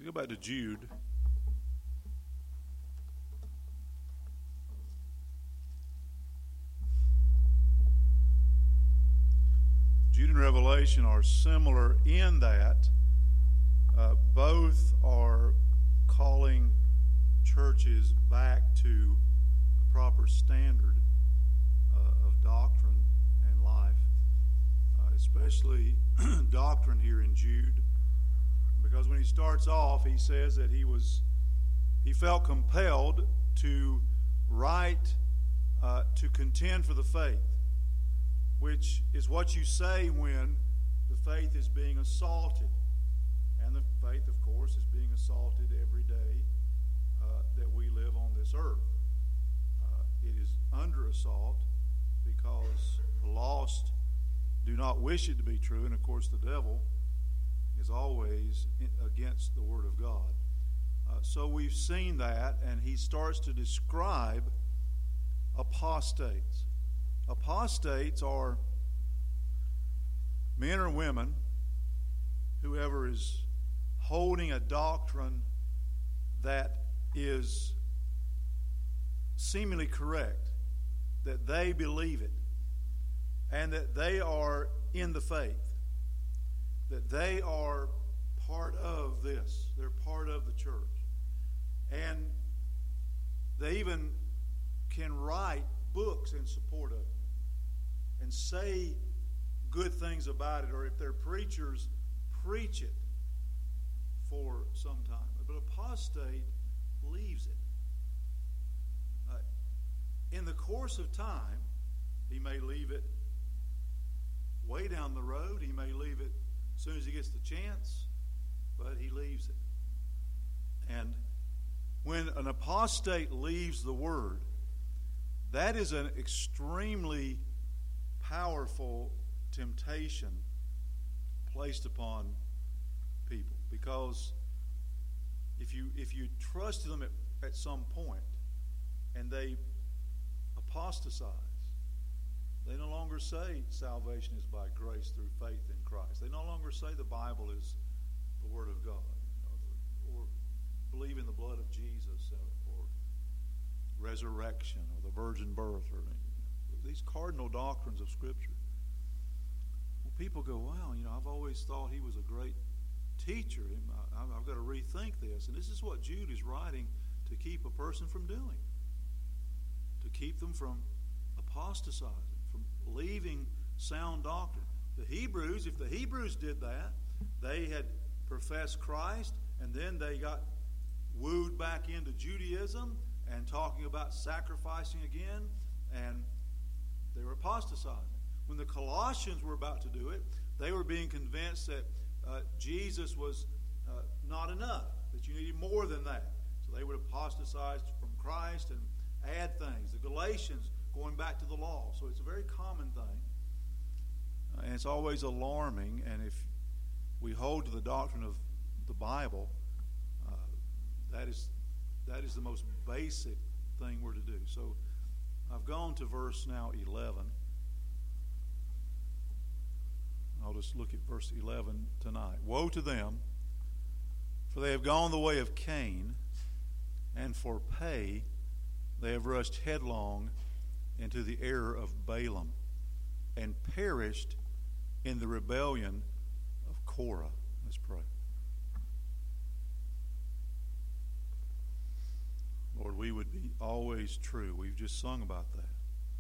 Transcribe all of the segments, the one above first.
Go back to Jude. Jude and Revelation are similar in that both are calling churches back to the proper standard of doctrine and life, especially doctrine here in Jude. Because when he starts off, he says that he felt compelled to write, to contend for the faith, which is what you say when the faith is being assaulted. And the faith, of course, is being assaulted every day that we live on this earth. It is under assault because the lost do not wish it to be true, and of course the devil is always against the Word of God. So we've seen that, and he starts to describe apostates. Apostates are men or women, whoever is holding a doctrine that is seemingly correct, that they believe it, and that they are in the faith, that they are part of this. They're part of the church. And they even can write books in support of it and say good things about it, or if they're preachers, preach it for some time. But apostate leaves it. In the course of time, he may leave it way down the road. He may leave it as soon as he gets the chance, but he leaves it. And when an apostate leaves the Word, that is an extremely powerful temptation placed upon people, because if you trust them at some point and they apostatize, they no longer say salvation is by grace through faith in Christ. They no longer say the Bible is the Word of God, or believe in the blood of Jesus, or resurrection, or the virgin birth, or these cardinal doctrines of Scripture. Well, people go, wow, I've always thought he was a great teacher. I've got to rethink this. And this is what Jude is writing to keep a person from doing, to keep them from apostatizing, from leaving sound doctrine. The Hebrews, if the Hebrews did that, they had professed Christ, and then they got wooed back into Judaism and talking about sacrificing again, and they were apostatizing. When the Colossians were about to do it, they were being convinced that Jesus was not enough, that you needed more than that. So they would apostatize from Christ and add things. The Galatians going back to the law. So it's a very common thing. And it's always alarming. And if we hold to the doctrine of the Bible, that is the most basic thing we're to do. So I've gone to verse now 11. I'll just look at verse 11 tonight. Woe to them, for they have gone the way of Cain, and for pay they have rushed headlong into the error of Balaam, and perished in the rebellion of Korah. Let's pray. Lord, we would be always true. We've just sung about that.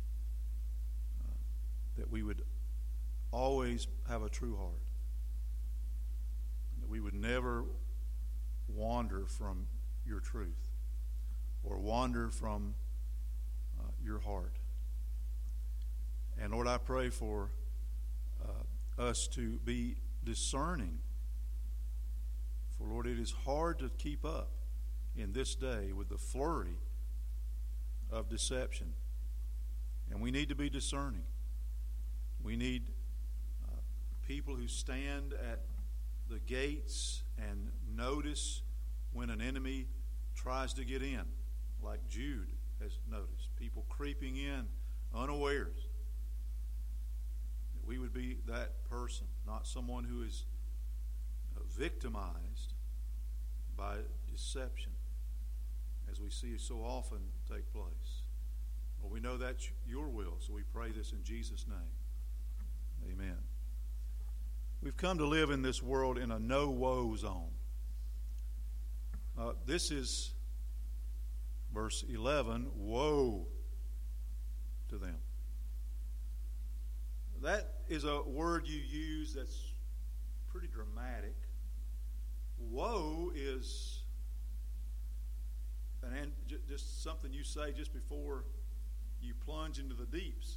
That we would always have a true heart. That we would never wander from your truth or wander from your heart. And Lord, I pray for us to be discerning. For Lord, it is hard to keep up in this day with the flurry of deception. And we need to be discerning. We need people who stand at the gates and notice when an enemy tries to get in, like Jude has noticed. People creeping in unawares. We would be that person, not someone who is victimized, by deception, as we see so often take place. Well, we know that's your will, so we pray this in Jesus' name. Amen. We've come to live in this world in a no-woe zone. This is verse 11, woe to them. That is a word you use that's pretty dramatic. Woe is just something you say just before you plunge into the deeps.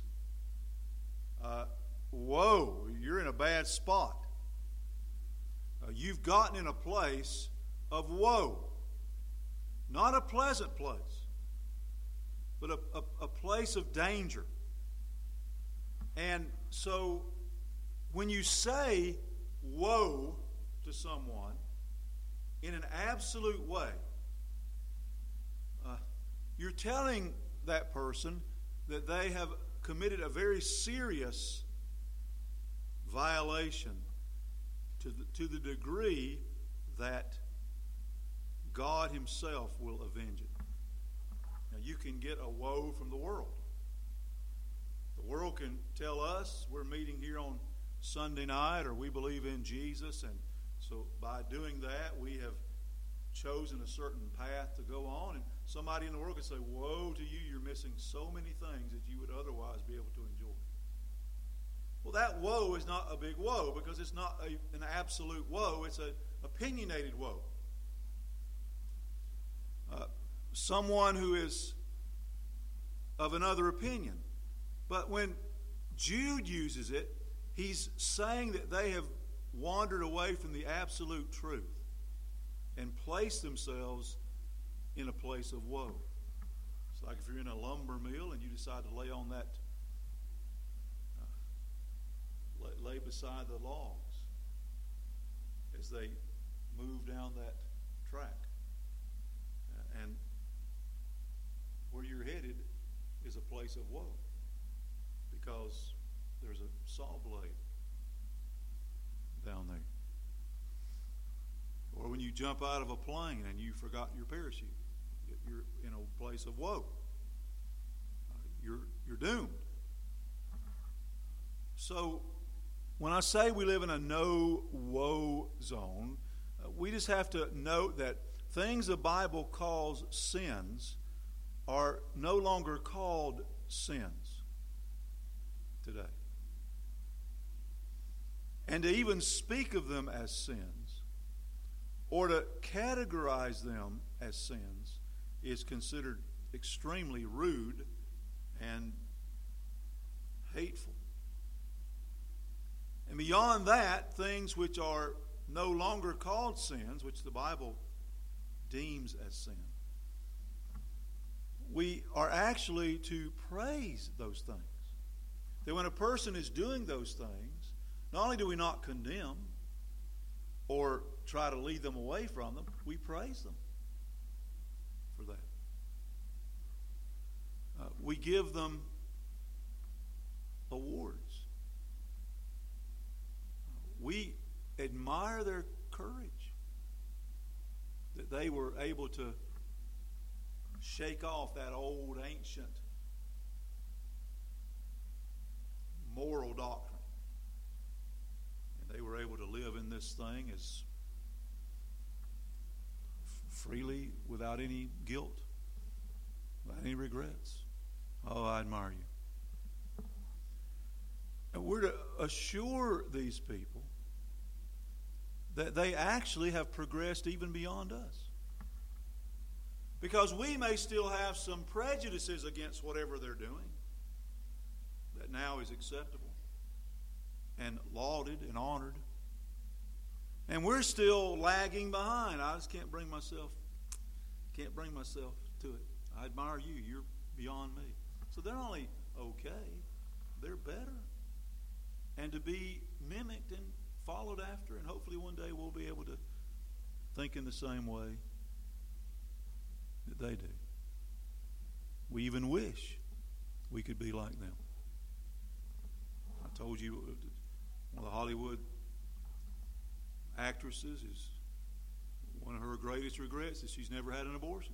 Woe, you're in a bad spot. You've gotten in a place of woe. Not a pleasant place, but a place of danger. And so when you say woe to someone in an absolute way, you're telling that person that they have committed a very serious violation to the degree that God Himself will avenge it. Now, you can get a woe from the world. The world can tell us we're meeting here on Sunday night, or we believe in Jesus, and so by doing that, we have chosen a certain path to go on, and somebody in the world can say, woe to you, you're missing so many things that you would otherwise be able to enjoy. Well, that woe is not a big woe, because it's not an absolute woe, it's an opinionated woe. Someone who is of another opinion. But when Jude uses it, he's saying that they have wandered away from the absolute truth and placed themselves in a place of woe. It's like if you're in a lumber mill and you decide to lay on that, lay beside the logs as they move down that track. And where you're headed is a place of woe, because there's a saw blade down there. Or when you jump out of a plane and you forgot your parachute, you're in a place of woe. You're doomed. So when I say we live in a no-woe zone, we just have to note that things the Bible calls sins are no longer called sins today. And to even speak of them as sins, or to categorize them as sins, is considered extremely rude and hateful. And beyond that, things which are no longer called sins, which the Bible deems as sin, we are actually to praise those things. That when a person is doing those things, not only do we not condemn or try to lead them away from them, we praise them for that. We give them awards. We admire their courage, that they were able to shake off that old ancient moral doctrine. And they were able to live in this thing as freely, without any guilt, without any regrets. Oh, I admire you. And we're to assure these people that they actually have progressed even beyond us. Because we may still have some prejudices against whatever they're doing that now is acceptable and lauded and honored. And we're still lagging behind. I just can't bring myself to it. I admire you. You're beyond me. So they're not only okay, they're better. And to be mimicked and followed after, and hopefully one day we'll be able to think in the same way that they do. We even wish we could be like them. I told you one of the Hollywood actresses is One of her greatest regrets is she's never had an abortion.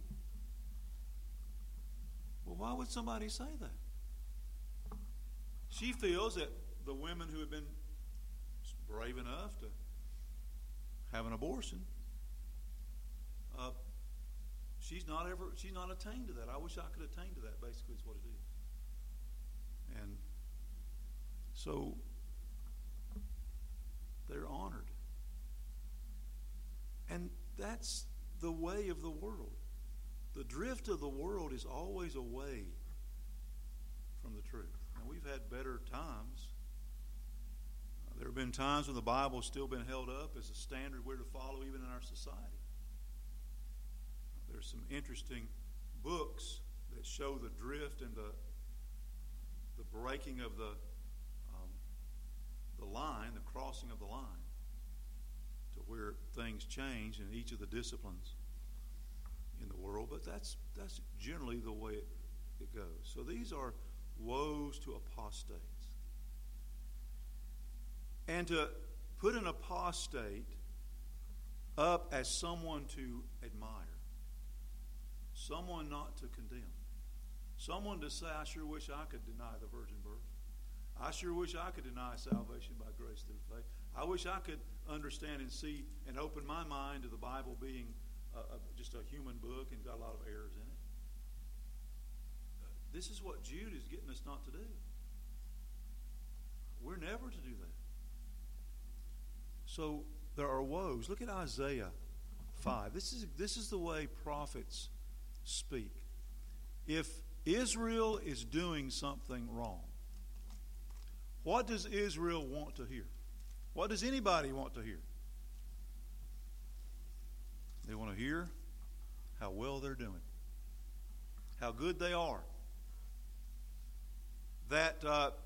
Well, why would somebody say that? She feels that the women who have been brave enough to have an abortion, she's not attained to that. I wish I could attain to that, basically, is what it is. And so they're honored. And that's the way of the world. The drift of the world is always away from the truth. Now, we've had better times. There have been times when the Bible's still been held up as a standard we're to follow even in our society. There's some interesting books that show the drift and the breaking of the line, the crossing of the line, to where things change in each of the disciplines in the world. But that's generally the way it goes. So these are woes to apostates. And to put an apostate up as someone to admire, someone not to condemn, someone to say, I sure wish I could deny the virgin birth. I sure wish I could deny salvation by grace through faith. I wish I could understand and see and open my mind to the Bible being just a human book and got a lot of errors in it. This is what Jude is getting us not to do. We're never to do that. So there are woes. Look at Isaiah 5. This is the way prophets speak. If Israel is doing something wrong, what does Israel want to hear? What does anybody want to hear? They want to hear how well they're doing, how good they are, that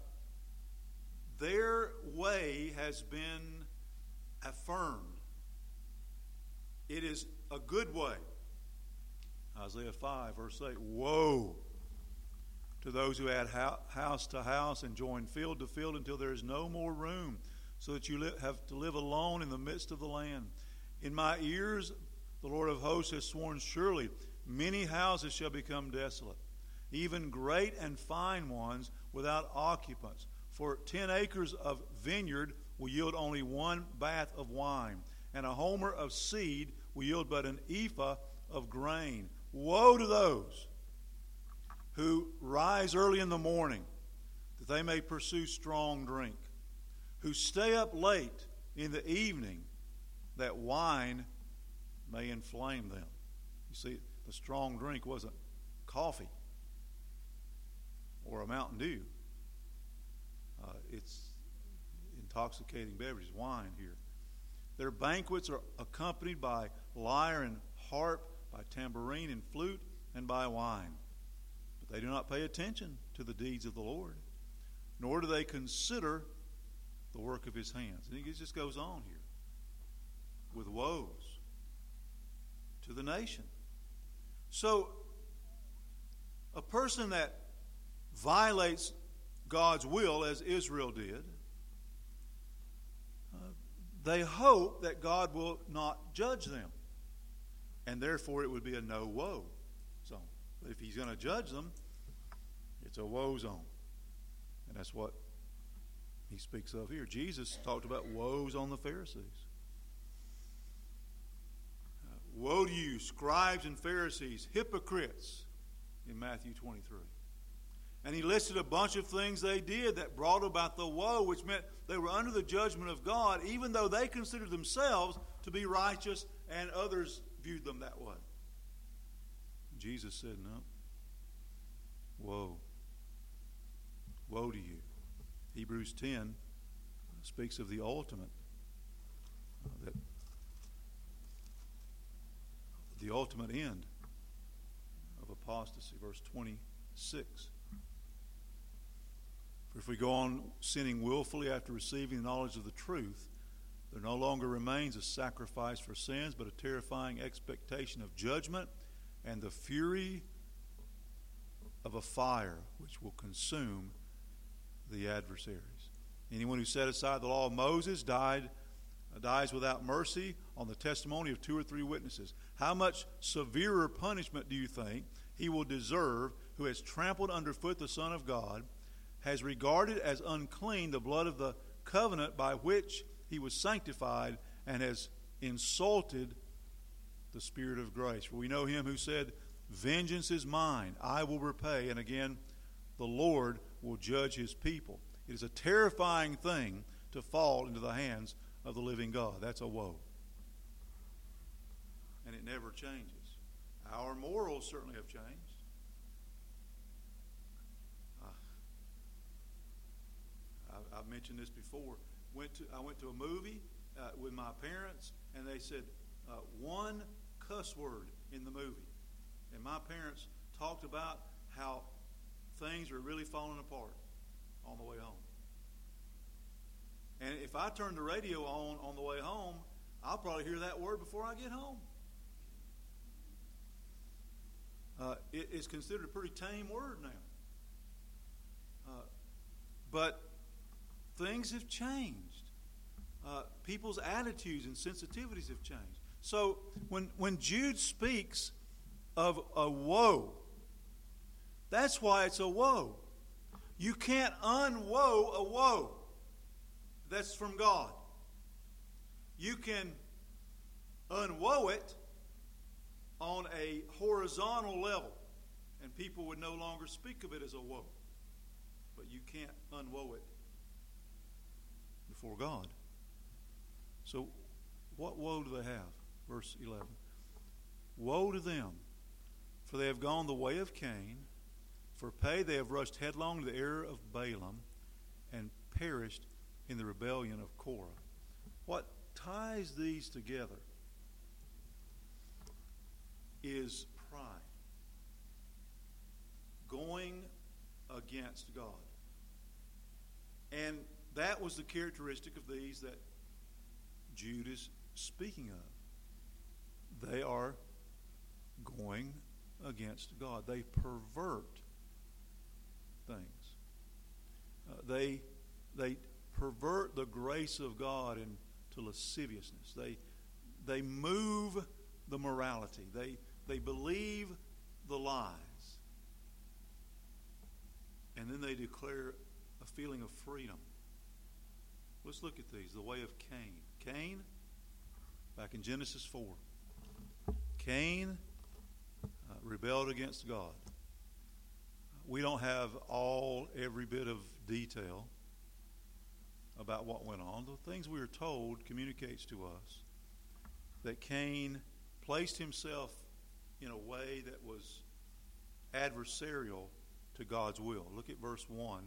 their way has been affirmed. It is a good way. Isaiah 5, verse 8, woe to those who add house to house and join field to field until there is no more room, so that you have to live alone in the midst of the land. In my ears, the Lord of hosts has sworn, surely many houses shall become desolate, even great and fine ones without occupants. For 10 acres of vineyard will yield only 1 bath of wine, and a homer of seed will yield but an ephah of grain. Woe to those who rise early in the morning, that they may pursue strong drink, who stay up late in the evening, that wine may inflame them. You see, the strong drink wasn't coffee or a Mountain Dew. It's intoxicating beverages, wine here. Their banquets are accompanied by lyre and harp, by tambourine and flute, and by wine. But they do not pay attention to the deeds of the Lord, nor do they consider the work of his hands. And it just goes on here with woes to the nation. So a person that violates God's will, as Israel did, they hope that God will not judge them, and therefore it would be a no woe zone. But if he's going to judge them, it's a woe zone. And that's what he speaks of here. Jesus talked about woes on the Pharisees. Woe to you, scribes and Pharisees, hypocrites, in Matthew 23. And he listed a bunch of things they did that brought about the woe, which meant they were under the judgment of God, even though they considered themselves to be righteous and others viewed them that way. Jesus said, no. Woe. Woe to you. Hebrews 10 speaks of the ultimate, the ultimate end of apostasy. Verse 26. For if we go on sinning willfully after receiving the knowledge of the truth, there no longer remains a sacrifice for sins, but a terrifying expectation of judgment and the fury of a fire which will consume the adversaries. Anyone who set aside the law of Moses died dies without mercy on the testimony of 2 or 3 witnesses. How much severer punishment do you think he will deserve who has trampled underfoot the Son of God, has regarded as unclean the blood of the covenant by which he was sanctified, and has insulted the Spirit of grace? For we know him who said, vengeance is mine, I will repay. And again, the Lord will judge his people. It is a terrifying thing to fall into the hands of the living God. That's a woe. And it never changes. Our morals certainly have changed. I've mentioned this before. I went to a movie with my parents, and they said one cuss word in the movie. And my parents talked about how things are really falling apart on the way home. And if I turn the radio on the way home, I'll probably hear that word before I get home. It is considered a pretty tame word now. But things have changed. People's attitudes and sensitivities have changed. So when Jude speaks of a woe, that's why it's a woe. You can't unwoe a woe. That's from God. You can unwoe it on a horizontal level, and people would no longer speak of it as a woe. But you can't unwoe it before God. So what woe do they have? Verse 11. Woe to them, for they have gone the way of Cain. For pay they have rushed headlong to the error of Balaam and perished in the rebellion of Korah. What ties these together is pride. Going against God. And that was the characteristic of these that Jude is speaking of. They are going against God. They pervert things. They pervert the grace of God into lasciviousness. They move the morality. They believe the lies. And then they declare a feeling of freedom. Let's look at these. The way of Cain. Cain, back in Genesis 4. Cain rebelled against God. We don't have every bit of detail about what went on. The things we are told communicates to us that Cain placed himself in a way that was adversarial to God's will. Look at verse 1.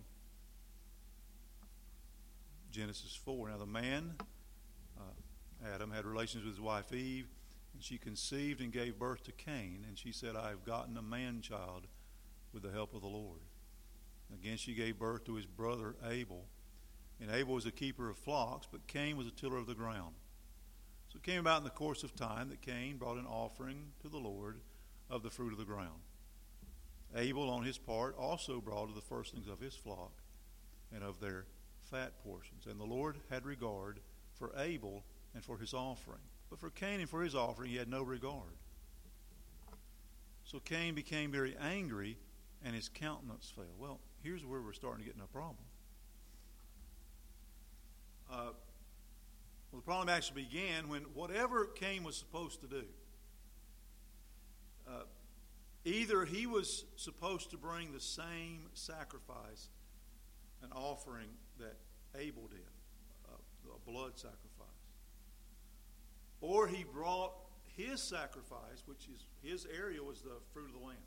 Genesis 4. Now the man, Adam, had relations with his wife Eve, and she conceived and gave birth to Cain, and she said, I have gotten a man-child with the help of the Lord. Again she gave birth to his brother Abel, and Abel was a keeper of flocks, but Cain was a tiller of the ground. So it came about in the course of time that Cain brought an offering to the Lord of the fruit of the ground. Abel, on his part, also brought of the firstlings of his flock and of their fat portions. And the Lord had regard for Abel and for his offering. But for Cain and for his offering he had no regard. So Cain became very angry, and his countenance fell. Well, here's where we're starting to get in a problem. The problem actually began when whatever Cain was supposed to do, either he was supposed to bring the same sacrifice, an offering that Abel did, a blood sacrifice, or he brought his sacrifice, which is his area was the fruit of the land,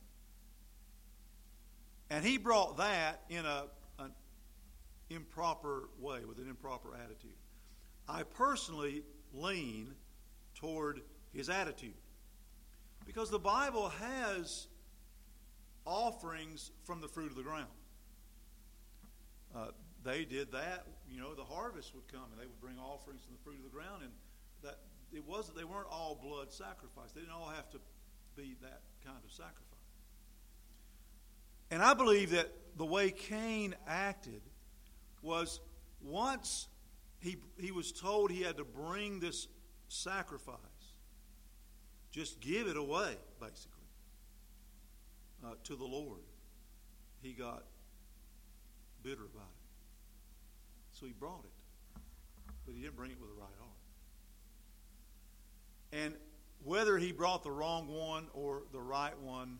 and he brought that in an improper way, with an improper attitude. I personally lean toward his attitude, because the Bible has offerings from the fruit of the ground. They did that. The harvest would come, and they would bring offerings from the fruit of the ground, and that they weren't all blood sacrifice. They didn't all have to be that kind of sacrifice. And I believe that the way Cain acted was, once he was told he had to bring this sacrifice. Just give it away, basically, to the Lord. He got bitter about it. So he brought it. But he didn't bring it with the right heart. And whether he brought the wrong one or the right one,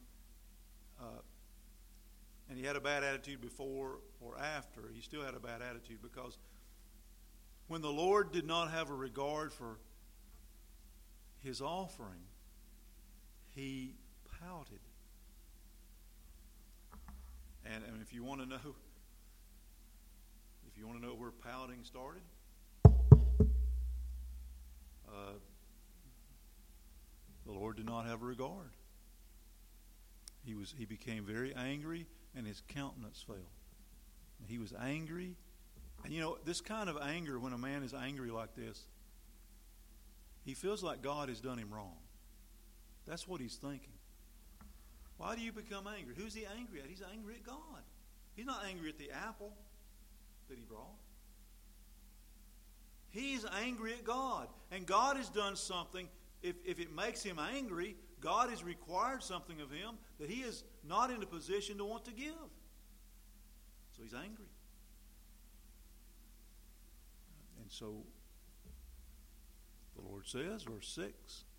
and he had a bad attitude before or after, he still had a bad attitude, because when the Lord did not have a regard for his offering, he pouted. And if you want to know where pouting started, the Lord did not have a regard. He became very angry, and his countenance fell. He was angry. And this kind of anger, when a man is angry like this, he feels like God has done him wrong. That's what he's thinking. Why do you become angry? Who's he angry at? He's angry at God. He's not angry at the apple that he brought. He's angry at God. And God has done something. If it makes him angry, God has required something of him that he is not in a position to want to give. So he's angry. And so the Lord says, verse 6,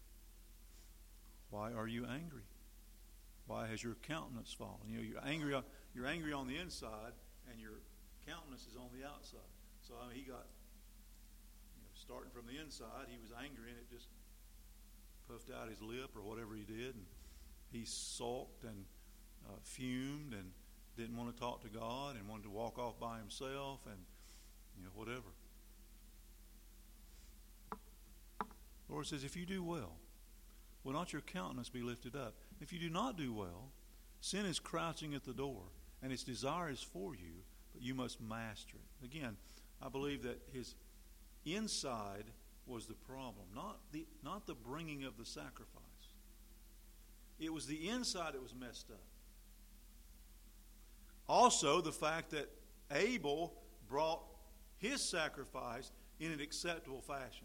why are you angry? Why has your countenance fallen? You're angry on the inside, and your countenance is on the outside. So he got, starting from the inside, he was angry, and it just puffed out his lip or whatever he did, and he sulked and fumed and didn't want to talk to God and wanted to walk off by himself and whatever. The Lord says, if you do well, will not your countenance be lifted up? If you do not do well, sin is crouching at the door, and its desire is for you, but you must master it. Again, I believe that his inside was the problem, not the bringing of the sacrifice. It was the inside that was messed up. Also, the fact that Abel brought his sacrifice in an acceptable fashion.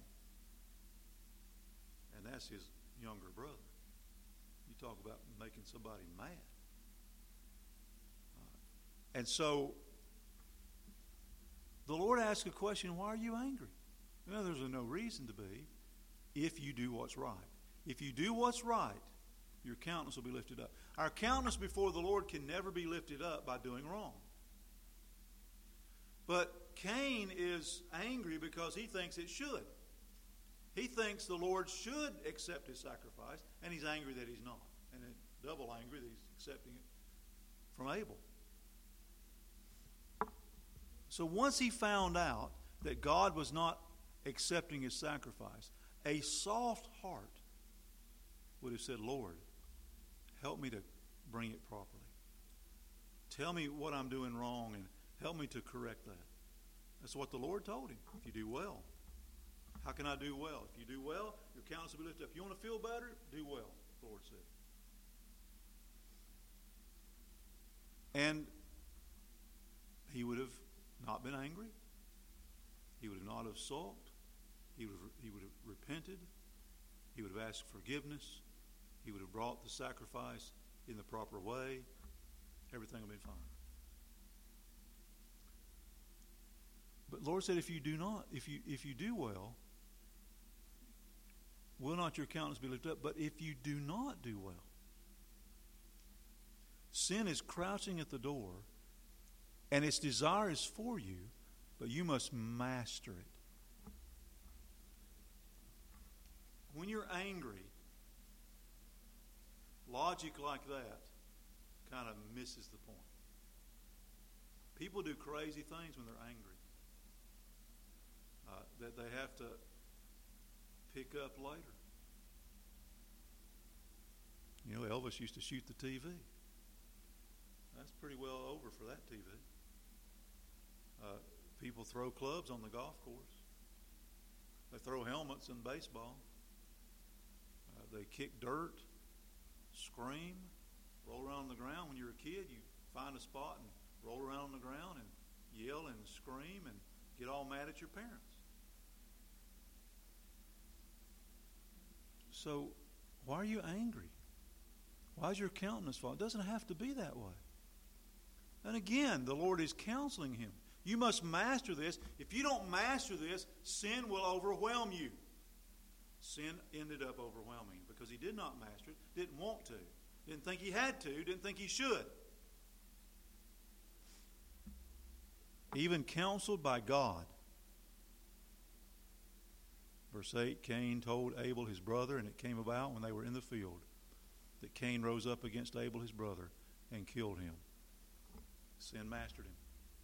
And that's his younger brother. You talk about making somebody mad. And so, the Lord asks a question, why are you angry? There's no reason to be if you do what's right. If you do what's right, your countenance will be lifted up. Our countenance before the Lord can never be lifted up by doing wrong. But Cain is angry because he thinks it should. He thinks the Lord should accept his sacrifice, and he's angry that he's not. And double angry that he's accepting it from Abel. So once he found out that God was not accepting his sacrifice, a soft heart would have said, Lord, help me to bring it properly. Tell me what I'm doing wrong and help me to correct that. That's what the Lord told him. If you do well. How can I do well? If you do well, your countenance will be lifted up. If you want to feel better, do well, the Lord said. And he would have not been angry. He would have not have sulked. He would have repented. He would have asked forgiveness. He would have brought the sacrifice in the proper way. Everything would have been fine. But Lord said, if you do well, will not your countenance be lifted up? But if you do not do well, sin is crouching at the door, and its desire is for you, but you must master it. When you're angry, logic like that kind of misses the point. People do crazy things when they're angry that they have to pick up later. Elvis used to shoot the TV. That's pretty well over for that TV. People throw clubs on the golf course. They throw helmets in baseball. They kick dirt, scream, roll around on the ground. When you're a kid, you find a spot and roll around on the ground and yell and scream and get all mad at your parents. So why are you angry? Why is your countenance fallen? It doesn't have to be that way. And again, the Lord is counseling him. You must master this. If you don't master this, sin will overwhelm you. Sin ended up overwhelming him because he did not master it, didn't want to, didn't think he had to, didn't think he should. Even counseled by God. Verse 8, Cain told Abel his brother, and it came about when they were in the field that Cain rose up against Abel his brother and killed him. Sin mastered him.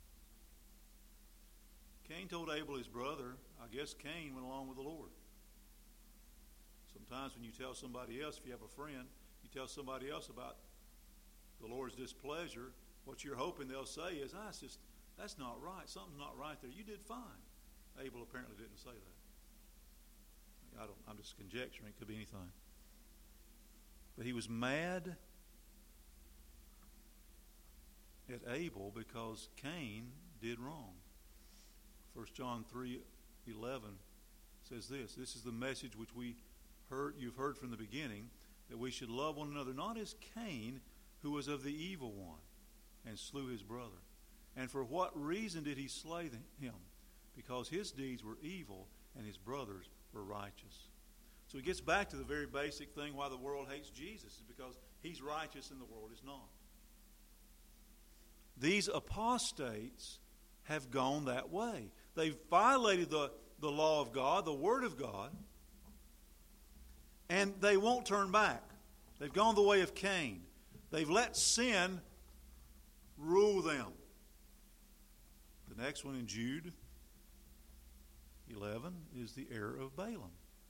Cain told Abel his brother. I guess Cain went along with the Lord. Sometimes when you tell somebody else, if you have a friend, you tell somebody else about the Lord's displeasure, what you're hoping they'll say is, that's not right. Something's not right there. You did fine. Abel apparently didn't say that. I'm just conjecturing. It could be anything. But he was mad at Abel because Cain did wrong. 1 John 3:11 says this. This is the message which you've heard from the beginning, that we should love one another, not as Cain, who was of the evil one, and slew his brother. And for what reason did he slay him? Because his deeds were evil, and his brothers were righteous. So he gets back to the very basic thing why the world hates Jesus, is because he's righteous and the world is not. These apostates have gone that way. They've violated the law of God, the Word of God, and they won't turn back. They've gone the way of Cain. They've let sin rule them. The next one in Jude 11 is the error of Balaam.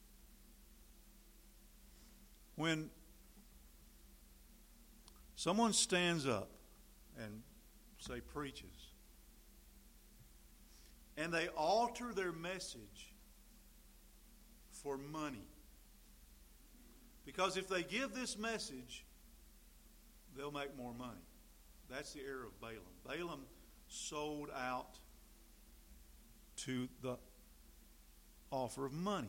When someone stands up and, say, preaches, and they alter their message for money, because if they give this message, they'll make more money. That's the error of Balaam. Balaam sold out to the offer of money.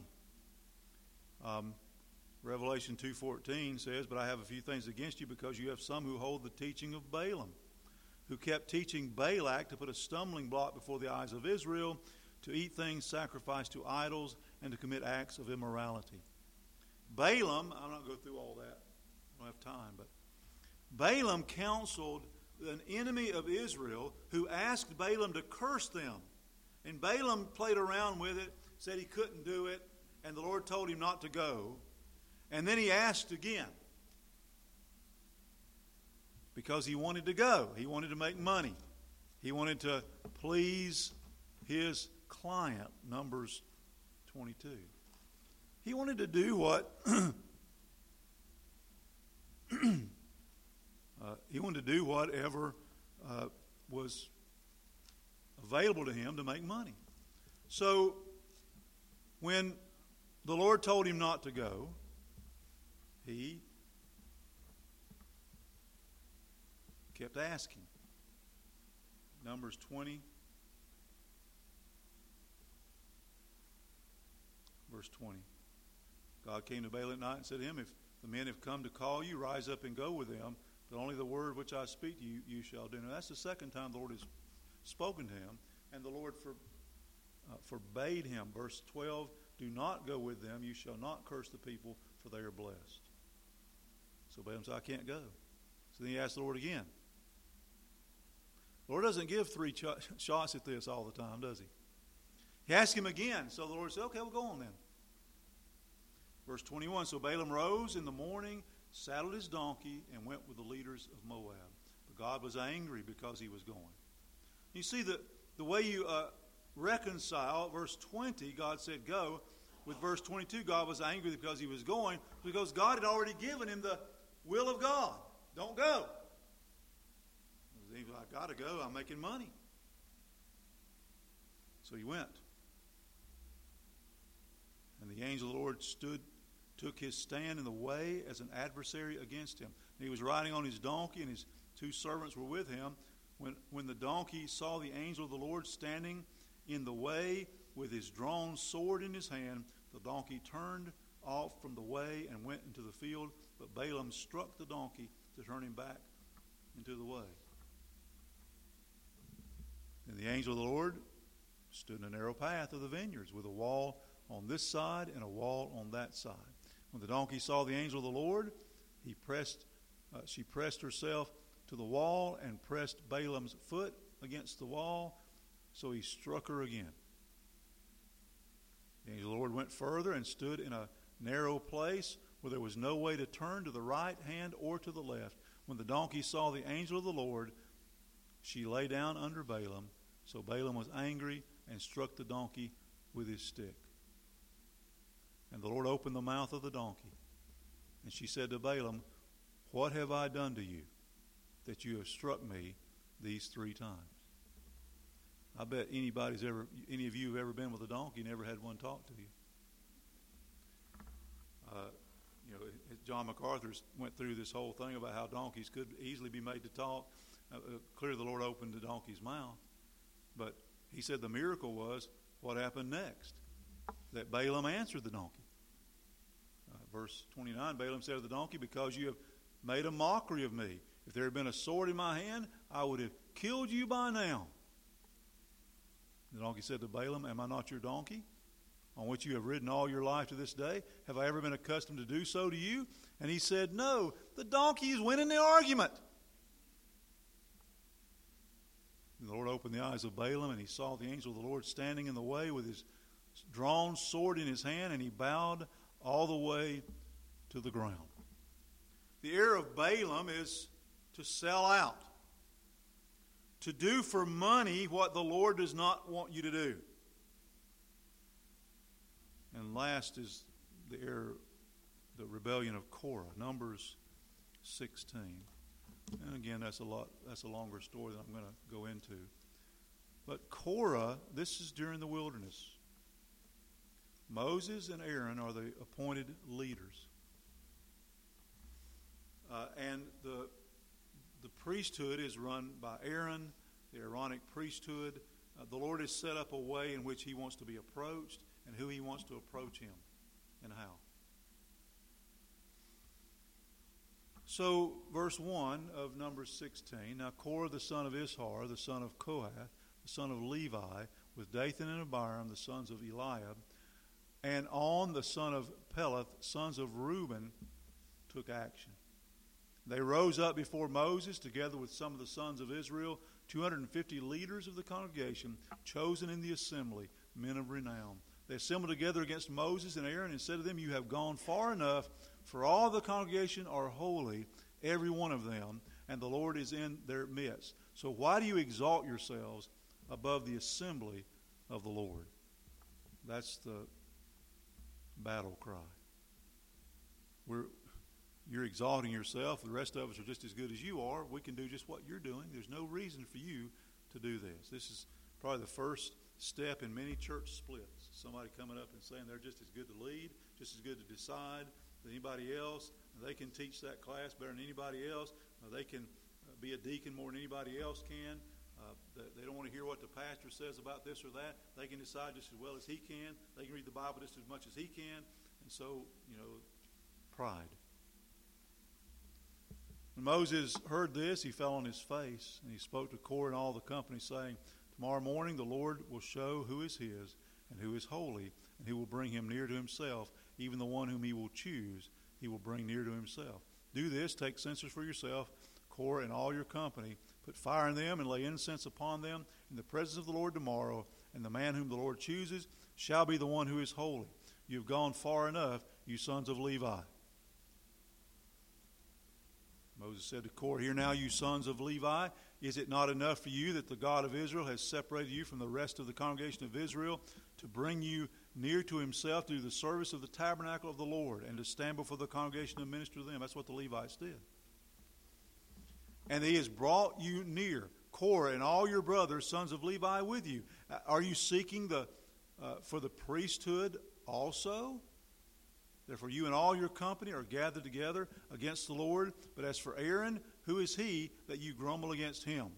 Revelation 2:14 says, "But I have a few things against you, because you have some who hold the teaching of Balaam, who kept teaching Balak to put a stumbling block before the eyes of Israel, to eat things sacrificed to idols, and to commit acts of immorality." Balaam, I'm not going to go through all that. I don't have time, but Balaam counseled an enemy of Israel who asked Balaam to curse them. And Balaam played around with it, said he couldn't do it, and the Lord told him not to go. And then he asked again because he wanted to go. He wanted to make money. He wanted to please his client, Numbers 22. He wanted to do what he wanted to do whatever was available to him to make money. So when the Lord told him not to go, he kept asking. Numbers 20, verse 20. God came to Balaam at night and said to him, "If the men have come to call you, rise up and go with them. But only the word which I speak to you, you shall do." Now that's the second time the Lord has spoken to him. And the Lord forbade him. Verse 12, "Do not go with them. You shall not curse the people, for they are blessed." So Balaam said, "I can't go." So then he asked the Lord again. The Lord doesn't give three shots at this all the time, does he? He asked him again. So the Lord said, "Okay, we'll go on then." Verse 21, "So Balaam rose in the morning, saddled his donkey, and went with the leaders of Moab. But God was angry because he was going." You see the way you reconcile verse 20, God said go, with verse 22, God was angry because he was going, because God had already given him the will of God. Don't go. He was like, "I got to go. I'm making money." So he went. And the angel of the Lord took his stand in the way as an adversary against him. And he was riding on his donkey, and his two servants were with him. When the donkey saw the angel of the Lord standing in the way with his drawn sword in his hand, the donkey turned off from the way and went into the field, but Balaam struck the donkey to turn him back into the way. And the angel of the Lord stood in a narrow path of the vineyards with a wall on this side and a wall on that side. When the donkey saw the angel of the Lord, she pressed herself to the wall and pressed Balaam's foot against the wall, so he struck her again. The angel of the Lord went further and stood in a narrow place where there was no way to turn to the right hand or to the left. When the donkey saw the angel of the Lord, she lay down under Balaam. So Balaam was angry and struck the donkey with his stick. And the Lord opened the mouth of the donkey. And she said to Balaam, "What have I done to you, that you have struck me these 3 times?" I bet any of you have ever been with a donkey, never had one talk to you. John MacArthur went through this whole thing about how donkeys could easily be made to talk. Clearly the Lord opened the donkey's mouth. But he said the miracle was what happened next, that Balaam answered the donkey. Verse 29, Balaam said to the donkey, "Because you have made a mockery of me. If there had been a sword in my hand, I would have killed you by now." The donkey said to Balaam, "Am I not your donkey, on which you have ridden all your life to this day? Have I ever been accustomed to do so to you?" And he said, "No, the donkey is winning the argument." And the Lord opened the eyes of Balaam, and he saw the angel of the Lord standing in the way with his drawn sword in his hand, and he bowed all the way to the ground. The error of Balaam is to sell out, to do for money what the Lord does not want you to do. And last is the error, the rebellion of Korah, Numbers 16. And again, that's a longer story that I'm going to go into. But Korah, this is during the wilderness. Moses and Aaron are the appointed leaders. And the priesthood is run by Aaron, the Aaronic priesthood. The Lord has set up a way in which he wants to be approached and who he wants to approach him and how. So, verse 1 of Numbers 16, "Now Korah the son of Ishar, the son of Kohath, the son of Levi, with Dathan and Abiram, the sons of Eliab, and On, the son of Peleth, sons of Reuben, took action. They rose up before Moses, together with some of the sons of Israel, 250 leaders of the congregation, chosen in the assembly, men of renown. They assembled together against Moses and Aaron and said to them, 'You have gone far enough, for all the congregation are holy, every one of them, and the Lord is in their midst. So why do you exalt yourselves above the assembly of the Lord?'" That's the battle cry. You're exalting yourself. The rest of us are just as good as you are. We can do just what you're doing. There's no reason for you to do this. This is probably the first step in many church splits. Somebody coming up and saying they're just as good to lead, just as good to decide as anybody else. They can teach that class better than anybody else. They can be a deacon more than anybody else can. They don't want to hear what the pastor says about this or that. They can decide just as well as he can. They can read the Bible just as much as he can. And so, pride. When Moses heard this, he fell on his face, and he spoke to Korah and all the company, saying, "Tomorrow morning the Lord will show who is his and who is holy, and who will bring him near to himself. Even the one whom he will choose, he will bring near to himself. Do this, take censers for yourself, Korah and all your company. Put fire in them and lay incense upon them in the presence of the Lord tomorrow, and the man whom the Lord chooses shall be the one who is holy. You have gone far enough, you sons of Levi." Moses said to Korah, "Hear now, you sons of Levi, is it not enough for you that the God of Israel has separated you from the rest of the congregation of Israel to bring you near to himself to do the service of the tabernacle of the Lord and to stand before the congregation and minister to them?" That's what the Levites did. "And he has brought you near, Korah and all your brothers, sons of Levi, with you. Are you seeking for the priesthood also? Therefore you and all your company are gathered together against the Lord. But as for Aaron, who is he that you grumble against him?"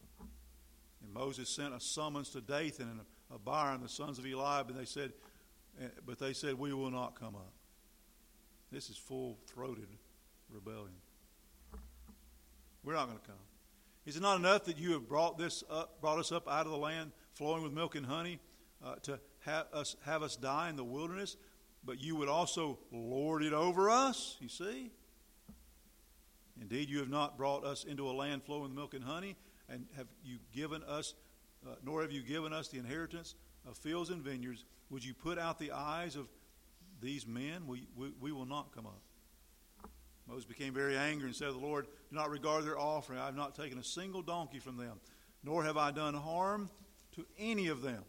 And Moses sent a summons to Dathan and Abiram, the sons of Eliab, and they said, But they said, we will not come up. This is full-throated rebellion. We're not going to come. Is it not enough that you have brought us up out of the land flowing with milk and honey to have us die in the wilderness? But you would also lord it over us, you see? Indeed, you have not brought us into a land flowing with milk and honey, and have you given us, nor have you given us the inheritance of fields and vineyards. Would you put out the eyes of these men? We will not come up. Moses became very angry and said to the Lord, do not regard their offering. I have not taken a single donkey from them, nor have I done harm to any of them.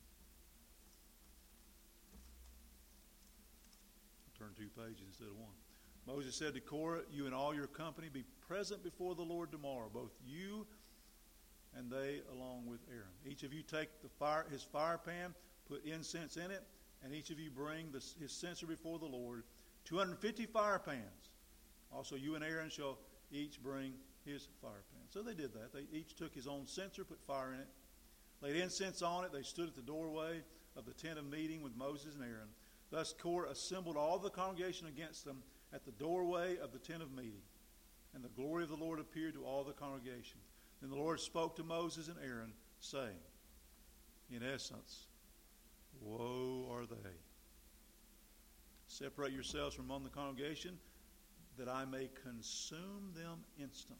I'll turn 2 pages instead of 1. Moses said to Korah, you and all your company be present before the Lord tomorrow, both you and they along with Aaron. Each of you take his fire pan, put incense in it, and each of you bring his censer before the Lord, 250 fire pans. Also you and Aaron shall each bring his fire pan. So they did that. They each took his own censer, put fire in it, laid incense on it. They stood at the doorway of the tent of meeting with Moses and Aaron. Thus Korah assembled all the congregation against them at the doorway of the tent of meeting. And the glory of the Lord appeared to all the congregation. Then the Lord spoke to Moses and Aaron, saying, in essence, woe are they. Separate yourselves from among the congregation, that I may consume them instantly.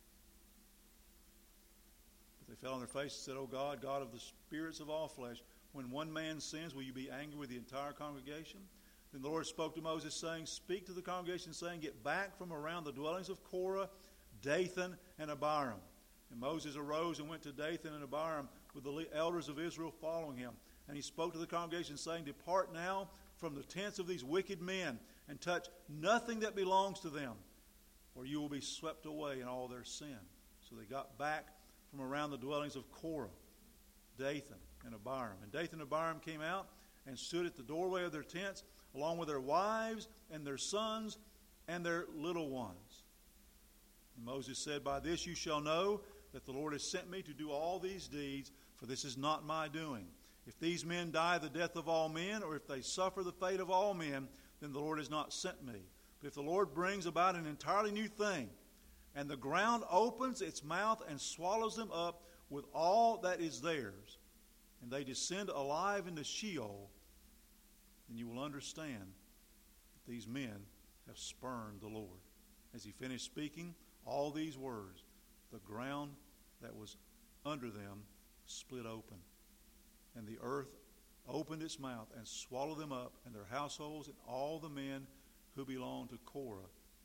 But they fell on their faces and said, O God, God of the spirits of all flesh, when one man sins, will you be angry with the entire congregation? Then the Lord spoke to Moses, saying, speak to the congregation, saying, get back from around the dwellings of Korah, Dathan, and Abiram. And Moses arose and went to Dathan and Abiram with the elders of Israel following him. And he spoke to the congregation, saying, depart now from the tents of these wicked men, and touch nothing that belongs to them, or you will be swept away in all their sin. So they got back from around the dwellings of Korah, Dathan, and Abiram. And Dathan and Abiram came out and stood at the doorway of their tents, along with their wives and their sons and their little ones. And Moses said, by this you shall know that the Lord has sent me to do all these deeds, for this is not my doing. If these men die the death of all men, or if they suffer the fate of all men, then the Lord has not sent me. But if the Lord brings about an entirely new thing, and the ground opens its mouth and swallows them up with all that is theirs, and they descend alive into Sheol, then you will understand that these men have spurned the Lord. As he finished speaking all these words, the ground that was under them split open, and the earth opened its mouth and swallowed them up and their households and all the men who belonged to Korah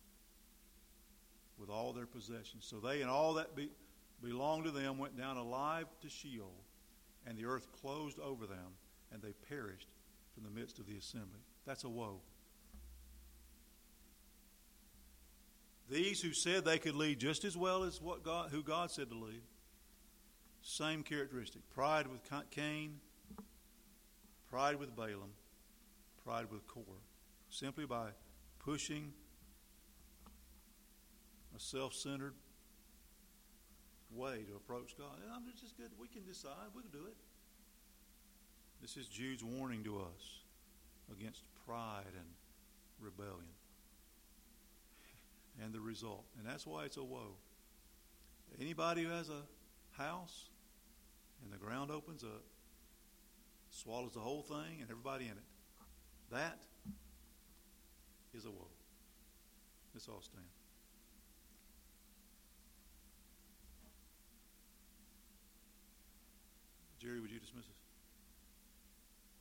with all their possessions. So they and all that belonged to them went down alive to Sheol, and the earth closed over them, and they perished from the midst of the assembly. That's a woe. These who said they could lead just as well as who God said to lead, same characteristic. Pride with Cain, pride with Balaam, pride with Korah. Simply by pushing a self-centered way to approach God. And I'm just good. We can decide. We can do it. This is Jude's warning to us against pride and rebellion. And the result. And that's why it's a woe. Anybody who has a house and the ground opens up, swallows the whole thing and everybody in it, that is a woe. Let's all stand. Jerry, would you dismiss us?